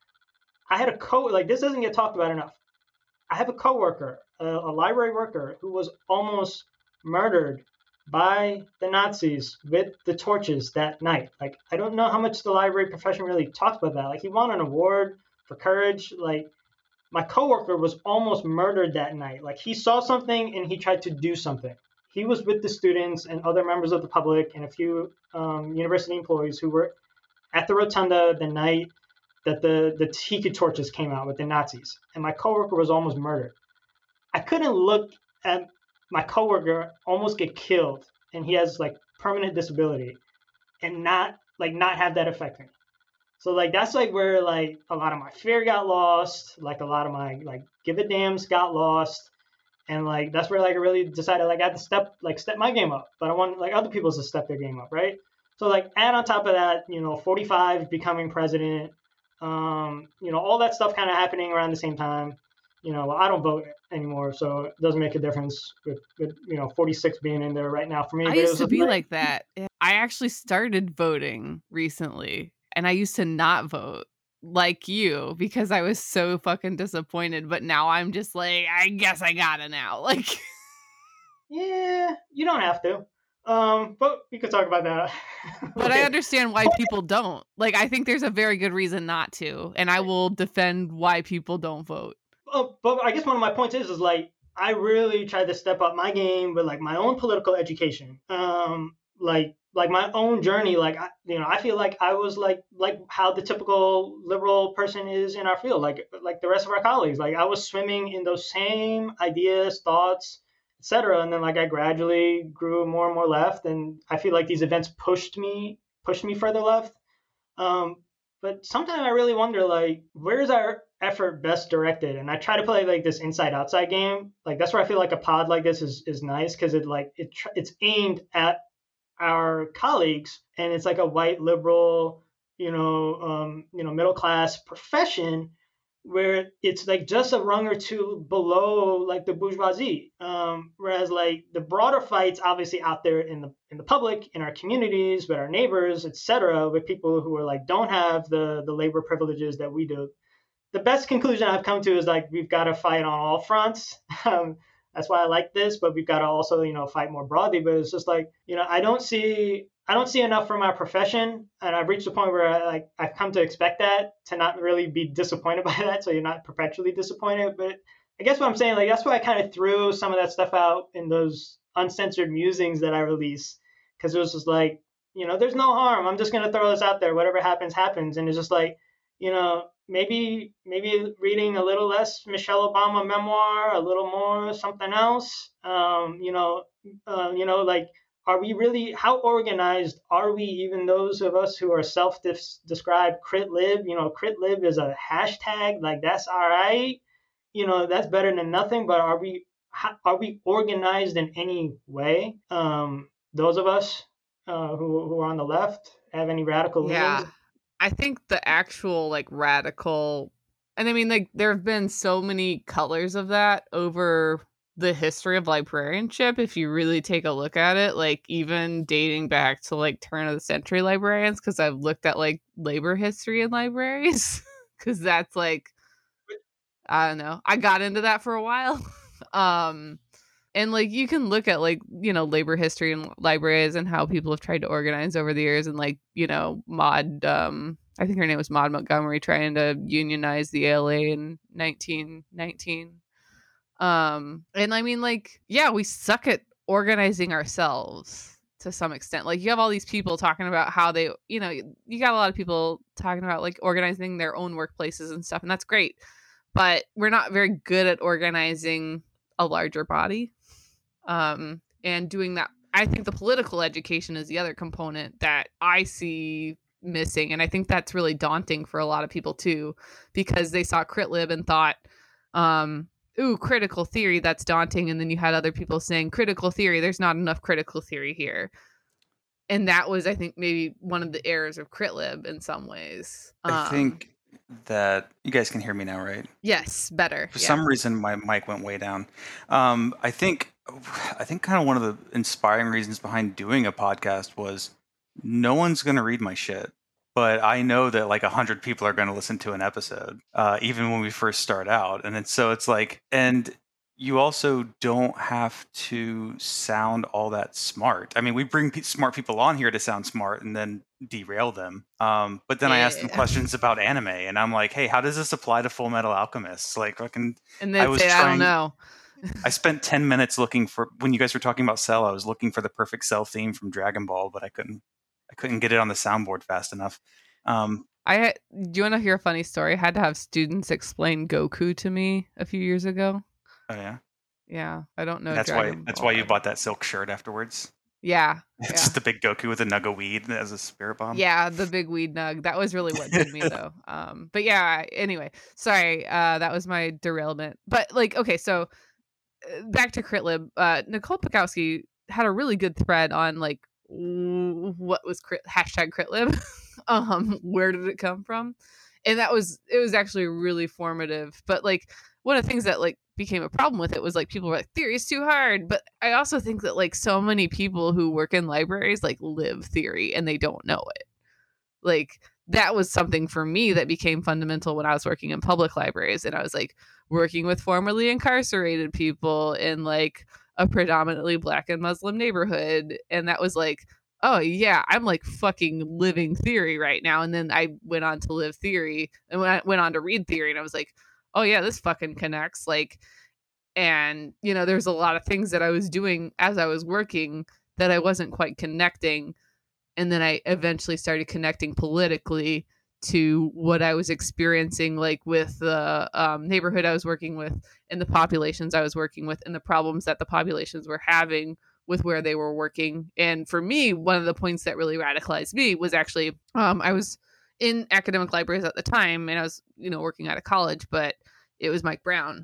I had this doesn't get talked about enough. I have a coworker, a library worker, who was almost murdered by the Nazis with the torches that night. Like, I don't know how much the library profession really talks about that. Like, he won an award for courage. Like, my coworker was almost murdered that night. Like, he saw something and he tried to do something. He was with the students and other members of the public and a few university employees who were at the rotunda the night that the tiki torches came out with the Nazis. And my coworker was almost murdered. I couldn't look at my coworker almost get killed, and he has like permanent disability, and not have that affect me. So like that's like where like a lot of my fear got lost, like a lot of my like give a dams got lost, and like that's where like I really decided like I had to step my game up, but I want like other people to step their game up, right? So like add on top of that, 45 becoming president, all that stuff kind of happening around the same time. I don't vote anymore, so it doesn't make a difference with 46 being in there right now for me. I But it used was to just be like that. I actually started voting recently, and I used to not vote like you because I was so fucking disappointed. But now I'm just like, I guess I gotta now. Like, yeah, you don't have to. But we could talk about that. but I understand why people don't. Like, I think there's a very good reason not to, and I will defend why people don't vote. But I guess one of my points is like I really tried to step up my game with like my own political education. Like my own journey. Like I feel like I was like how the typical liberal person is in our field. Like the rest of our colleagues. Like I was swimming in those same ideas, thoughts, etc. And then like I gradually grew more and more left. And I feel like these events pushed me further left. But sometimes I really wonder, like, where's our effort best directed? And I try to play like this inside outside game. Like that's where I feel like a pod like this is nice because it's aimed at our colleagues, and it's like a white liberal, middle class profession where it's like just a rung or two below like the bourgeoisie. Whereas like the broader fights obviously out there in the public, in our communities, with our neighbors, etc., with people who are like don't have the labor privileges that we do. The best conclusion I've come to is like we've got to fight on all fronts. That's why I like this, but we've got to also fight more broadly. But it's just like I don't see enough from our profession, and I've reached a point where I've come to expect that, to not really be disappointed by that, so you're not perpetually disappointed. But I guess what I'm saying, like that's why I kind of threw some of that stuff out in those uncensored musings that I released, because it was just like there's no harm. I'm just gonna throw this out there. Whatever happens, happens, and it's just like maybe reading a little less Michelle Obama memoir, a little more something else. Like, are we really, how organized are we, even those of us who are self-described crit lib? Crit lib is a hashtag, like that's all right. That's better than nothing, but are we organized in any way? Those of us who are on the left have any radical leanings? I think the actual like radical, and I mean like there have been so many colors of that over the history of librarianship. If you really take a look at it, like even dating back to like turn of the century librarians, because I've looked at like labor history in libraries, because that's like, I don't know, I got into that for a while. And like you can look at like labor history in libraries and how people have tried to organize over the years, and like Maud, I think her name was Maud Montgomery, trying to unionize the ALA in 1919. And I mean like we suck at organizing ourselves to some extent. Like you have all these people talking about how they you got a lot of people talking about like organizing their own workplaces and stuff, and that's great, but we're not very good at organizing a larger body. And doing that, I think the political education is the other component that I see missing, and I think that's really daunting for a lot of people too, because they saw crit lib and thought, ooh, critical theory, that's daunting, and then you had other people saying critical theory, there's not enough critical theory here. And that was, I think, maybe one of the errors of crit lib in some ways. I think that you guys can hear me now, right? Yes, better. For some reason, my mic went way down. I think kind of one of the inspiring reasons behind doing a podcast was no one's going to read my shit. but I know that like 100 people are going to listen to an episode, even when we first start out. And then, so it's like, and you also don't have to sound all that smart. I mean, we bring smart people on here to sound smart and then derail them. But then I ask them Yeah. questions about anime, and I'm like, hey, how does this apply to Full Metal Alchemist? Like, fucking, And I they was say, I don't trying- know. I spent 10 minutes looking for, when you guys were talking about Cell, I was looking for the perfect Cell theme from Dragon Ball, but I couldn't get it on the soundboard fast enough. Do you want to hear a funny story? I had to have students explain Goku to me a few years ago. Oh yeah, Yeah, I don't know. that's Dragon why you Ball. bought that silk shirt afterwards. Yeah, It's yeah. just the big Goku with a nug of weed as a spirit bomb. Yeah, the big weed nug. That was really what did me though. But yeah, anyway, sorry. That was my derailment. But like, okay, so back to CritLib. Nicole Pikowski had a really good thread on like what was hashtag CritLib. Where did it come from? And it was actually really formative. But like one of the things that like became a problem with it was like people were like, theory is too hard. But I also think that like so many people who work in libraries like live theory and they don't know it. Like that was something for me that became fundamental when I was working in public libraries, and I was like working with formerly incarcerated people in like a predominantly Black and Muslim neighborhood, and that was like, oh yeah, I'm like fucking living theory right now. And then I went on to live theory, and when I went on to read theory, and I was like, oh yeah, this fucking connects. Like, and you know, there's a lot of things that I was doing as I was working that I wasn't quite connecting. And then I eventually started connecting politically to what I was experiencing, like with the neighborhood I was working with and the populations I was working with and the problems that the populations were having with where they were working. And for me, one of the points that really radicalized me was actually I was in academic libraries at the time, and I was, you know, working out of college, but it was Mike Brown,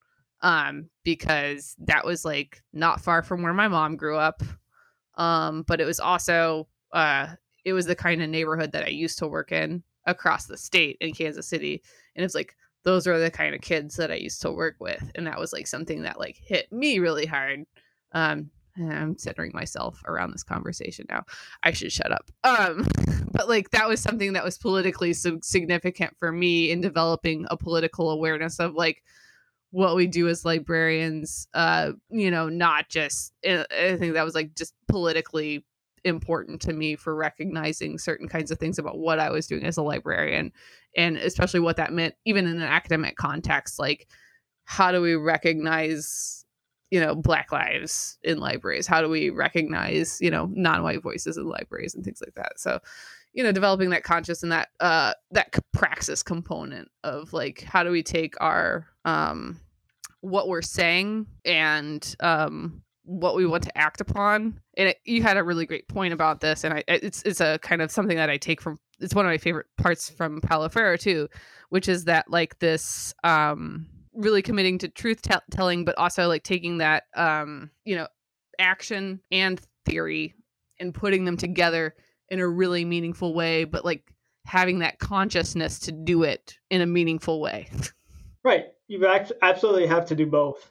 because that was like not far from where my mom grew up. But it was also it was the kind of neighborhood that I used to work in across the state in Kansas City. And it's like, those are the kind of kids that I used to work with. And that was like something that like hit me really hard. And I'm centering myself around this conversation now. I should shut up. But like, that was something that was politically significant for me in developing a political awareness of like what we do as librarians, you know, not just, I think that was like just politically important to me for recognizing certain kinds of things about what I was doing as a librarian, and especially what that meant even in an academic context. Like, how do we recognize, you know, Black lives in libraries? How do we recognize, you know, non-white voices in libraries and things like that? So, you know, developing that conscious and that that praxis component of like, how do we take our what we're saying and what we want to act upon. And you had a really great point about this, and it's a kind of something that I take from, it's one of my favorite parts from Paulo Freire too, which is that like this really committing to truth telling, but also like taking that you know, action and theory and putting them together in a really meaningful way, but like having that consciousness to do it in a meaningful way. Right. You absolutely have to do both.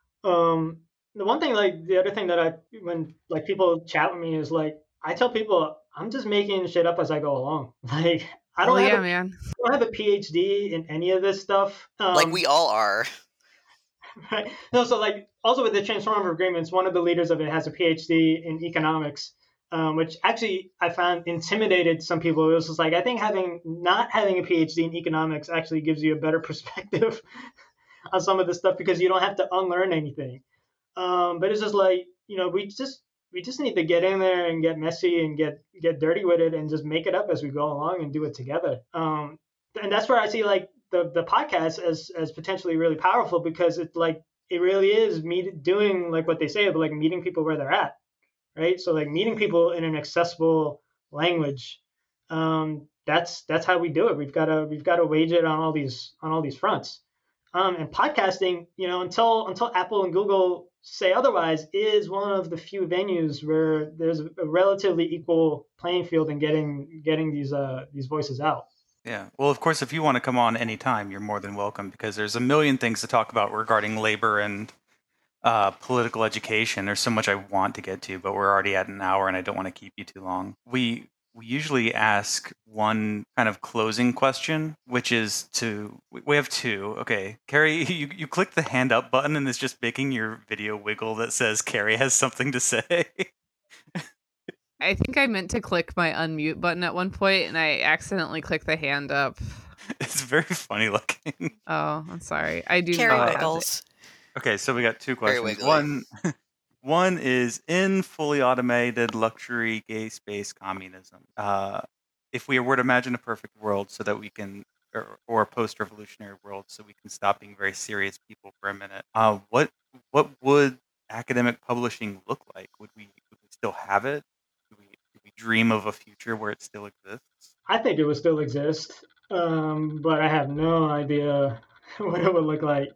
The one thing, like the other thing that when like people chat with me is like, I tell people I'm just making shit up as I go along. Like I don't have a PhD in any of this stuff. Like we all are. Right. No, so like also with the Transformative Agreements, one of the leaders of it has a PhD in economics, which actually I found intimidated some people. It was just like, I think not having a PhD in economics actually gives you a better perspective on some of this stuff because you don't have to unlearn anything. But it's just like, you know, we just need to get in there and get messy and get dirty with it and just make it up as we go along and do it together. And that's where I see like the podcast as potentially really powerful, because it's like, it really is doing like what they say, but like meeting people where they're at. Right. So like meeting people in an accessible language. That's how we do it. We've got to wage it on all these fronts. And podcasting, you know, until Apple and Google say otherwise, is one of the few venues where there's a relatively equal playing field in getting these voices out. Yeah. Well, of course, if you want to come on anytime, you're more than welcome, because there's a million things to talk about regarding labor and political education. There's so much I want to get to, but we're already at an hour and I don't want to keep you too long. We we usually ask one kind of closing question, which is we have two. Okay, Carrie, you click the hand up button and it's just making your video wiggle that says Carrie has something to say. I think I meant to click my unmute button at one point and I accidentally clicked the hand up. It's very funny looking. Oh, I'm sorry. I do Carrie not have Wiggles. Okay, so we got two Very questions. wiggly. One is, in fully automated luxury gay space communism, if we were to imagine a perfect world so that we can, or a post-revolutionary world so we can stop being very serious people for a minute, what would academic publishing look like? Would we still have it? Do we dream of a future where it still exists? I think it would still exist, but I have no idea what it would look like.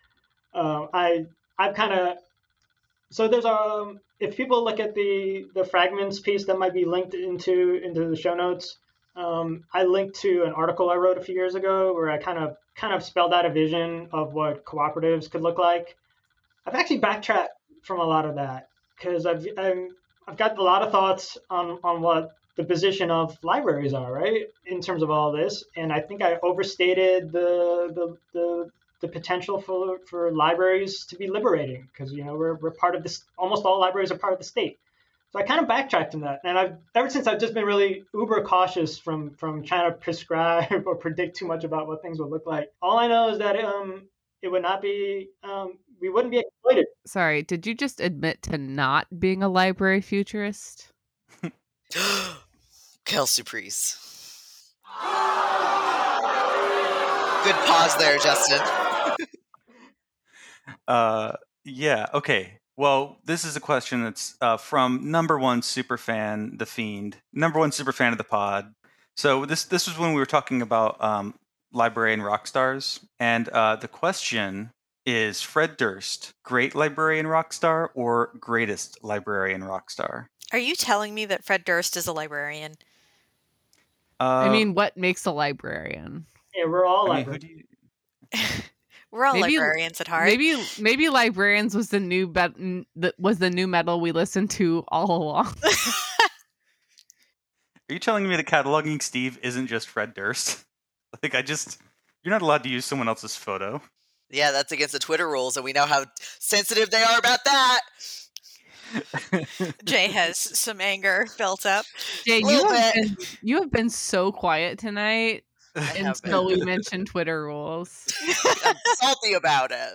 I've kind of so there's if people look at the fragments piece that might be linked into the show notes, I linked to an article I wrote a few years ago where I kind of spelled out a vision of what cooperatives could look like. I've actually backtracked from a lot of that because I've got a lot of thoughts on what the position of libraries are, right, in terms of all this, and I think I overstated the potential for libraries to be liberating because we're part of this. Almost all libraries are part of the state, so I kind of backtracked from that. And ever since I've just been really uber cautious from trying to prescribe or predict too much about what things would look like. All I know is that it would not be we wouldn't be exploited. Sorry, did you just admit to not being a library futurist? Kelsey Priest. Good pause there, Justin. Yeah, okay. Well, this is a question that's from number one superfan, The Fiend, number one superfan of the pod. So this was when we were talking about librarian rock stars, and the question is Fred Durst, great librarian rock star or greatest librarian rock star? Are you telling me that Fred Durst is a librarian? I mean, what makes a librarian? Yeah, we're all I mean, librarians. We're all Maybe- librarians at heart. Maybe librarians was the new metal we listened to all along. Are you telling me that cataloging Steve isn't just Fred Durst? Like, you're not allowed to use someone else's photo. Yeah, that's against the Twitter rules, and we know how sensitive they are about that. Jay has some anger built up. Jay, Little you have been so quiet tonight I have until been. we mentioned Twitter rules. I'm salty about it.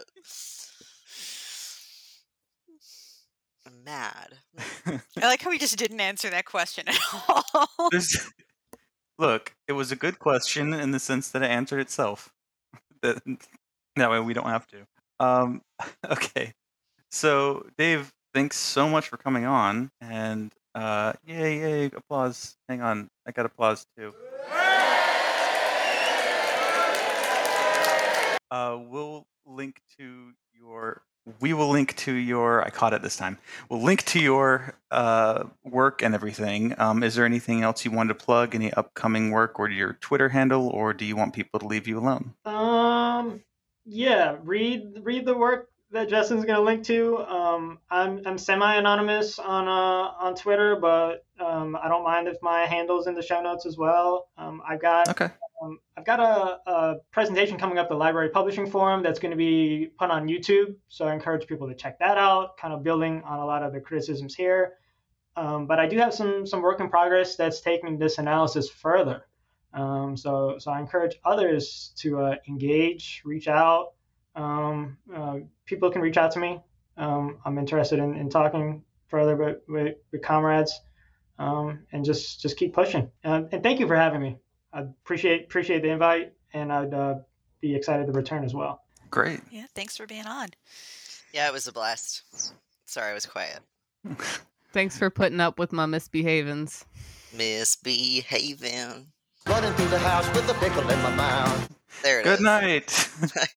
I'm mad. I like how we just didn't answer that question at all. Look, it was a good question in the sense that it answered itself. That way we don't have to. Okay. So, Dave, thanks so much for coming on. And yay, applause. Hang on. I got applause too. We will link to your, I caught it this time. We'll link to your work and everything. Is there anything else you wanted to plug? Any upcoming work or your Twitter handle, or do you want people to leave you alone? Yeah, read the work that Justin's gonna link to. I'm semi-anonymous on Twitter, but I don't mind if my handle's in the show notes as well. I've got a presentation coming up at the Library Publishing Forum that's going to be put on YouTube, so I encourage people to check that out, kind of building on a lot of the criticisms here. But I do have some work in progress that's taking this analysis further. So I encourage others to engage, reach out. People can reach out to me. I'm interested in talking further with comrades, and just keep pushing. And thank you for having me. I appreciate the invite, and I'd be excited to return as well. Great. Yeah, thanks for being on. Yeah, it was a blast. Sorry, I was quiet. Thanks for putting up with my misbehavings. Misbehaving. Running through the house with a pickle in my mouth. There it is. Good night.